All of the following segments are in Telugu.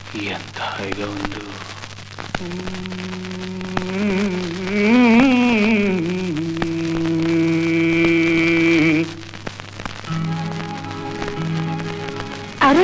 ఎంత హాయిగా ఉందో. అరే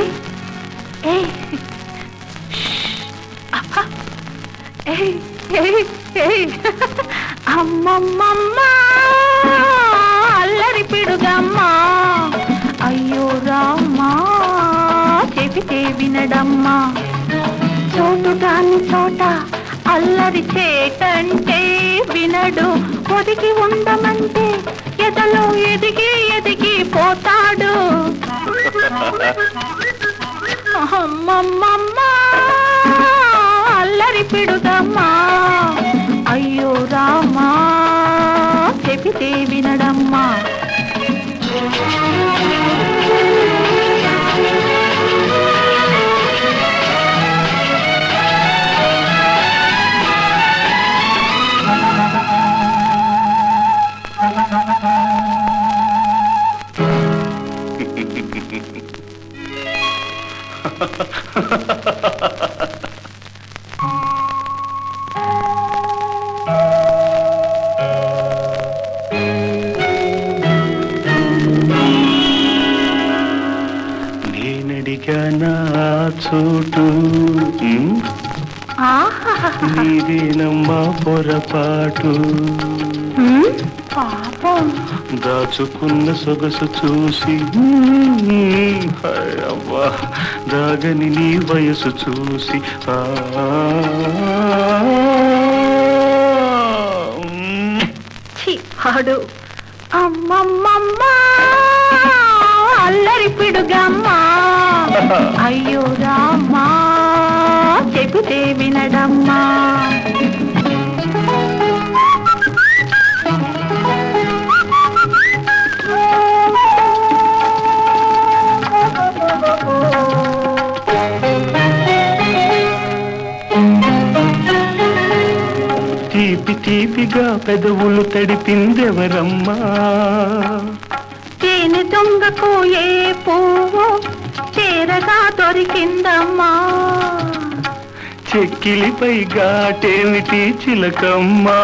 అమ్మమ్మమ్మ అల్లరి పిడుగమ్మా, అయ్యో రామ్మా చెబితే వినడమ్మా. చోటు కాని చోట అల్లరి చేటంటే వినడు, ఒదిగి ఉండమంటే ఎదలో ఎదిగి ఎదిగి పోతాడు. అమ్మమ్మమ్మ అల్లరి పిడుగమ్మా, అయ్యో రామా చెబితే వినడమ్మా. నేనడిగా నా చోటు నీదేనమ్మా పొరపాటు. దాచుకున్న సొగసు చూసి అవ్వా దాగని నీ వయసు చూసి ఆడు అమ్మమ్మమ్మ అల్లరి పిడుగమ్మా, అయ్యో రామ్మా చెబితే వినడమ్మా. తీపి తీపిగా పెదవులు తడిపిందెవరమ్మా, తేనె దొంగకు ఏ పువ్వు చేరగా దొరికిందమ్మా. చెక్కిలిపై ఘాటేమిటి చిలకమ్మా,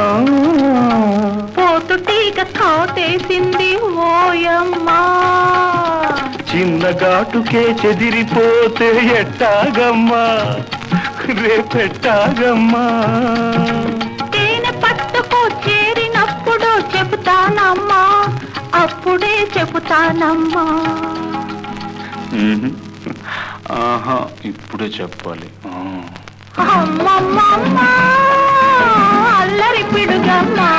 పోతుటీగ కాటేసింది ఓయమ్మా. చిన్న ఘాటుకే చెదిరిపోతే ఎట్టాగమ్మా రేపెట్టాగమ్మా. తేనె పట్టుకు చేరినప్పుడు చెబుతానమ్మా, అప్పుడే చెబుతానమ్మా. ఆహా ఇప్పుడే చెప్పాలి. అమ్మమ్మమ్మ అల్లరి పిడుగమ్మా,